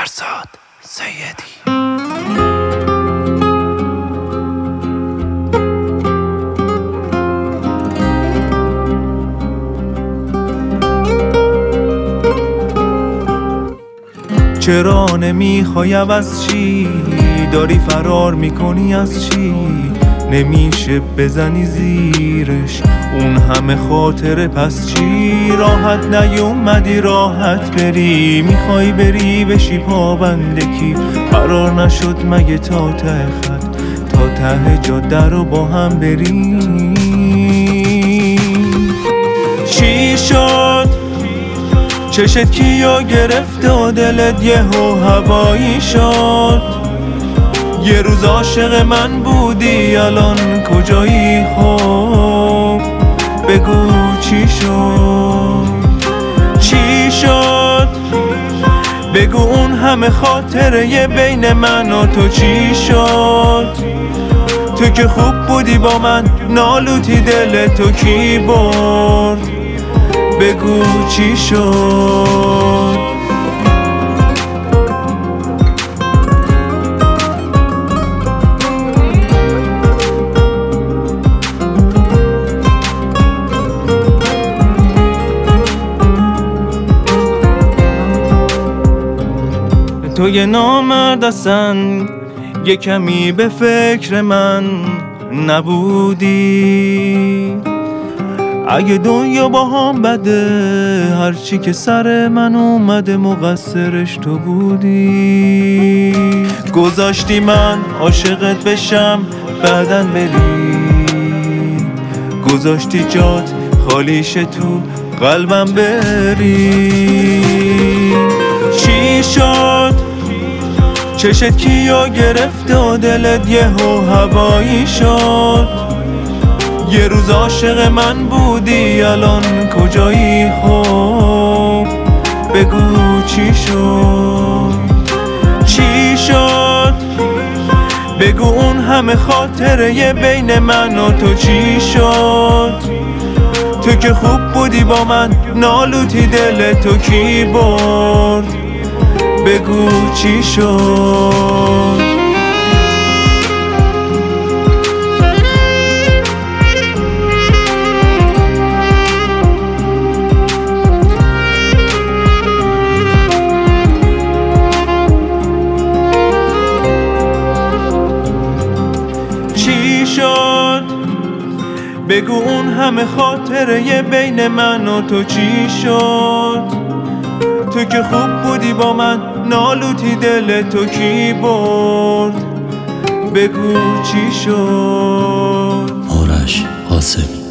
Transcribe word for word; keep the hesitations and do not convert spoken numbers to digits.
فرزاد سیدی. چرا نمیخوای از چی؟ داری فرار میکنی از چی؟ نمیشه بزنی زیرش اون همه خاطره، پس چی؟ راحت نیومدی راحت بری، میخوای بری بشی پابند کی؟ قرار نشد مگه تا ته خط تا ته جاده رو با هم بریم؟ چی شد؟ چشت کیو گرفته و دلت یهو هوایی شد؟ یه روز عاشق من بودی الان کجایی؟ خب بگو چی شد؟ چی شد؟ بگو اون همه خاطره بین من و تو چی شد؟ تو که خوب بودی با من نالوتی دل تو کی برد؟ بگو چی شد؟ تو یه نامرد اصلا یه کمی به فکر من نبودی. اگه دنیا با هم بده هرچی که سر من اومده مقصرش تو بودی. گذاشتی من عاشقت بشم بعدن بری، گذاشتی جات خالیش تو قلبم بری. چی شد؟ چشت کیو گرفته و دلت یهو هوایی شد؟ یه روز عاشق من بودی الان کجایی؟ خب بگو چی شد؟ چی شد؟ بگو اون همه خاطره بین من و تو چی شد؟ تو که خوب بودی با من نالوتی دل تو کی برد؟ بگو چی شد؟ چی شد؟ بگو اون همه خاطره بین من و تو چی شد؟ تو که خوب بودی با من نالوتی دل تو کی برد؟ بگو چی شد؟ آرش قاسمی.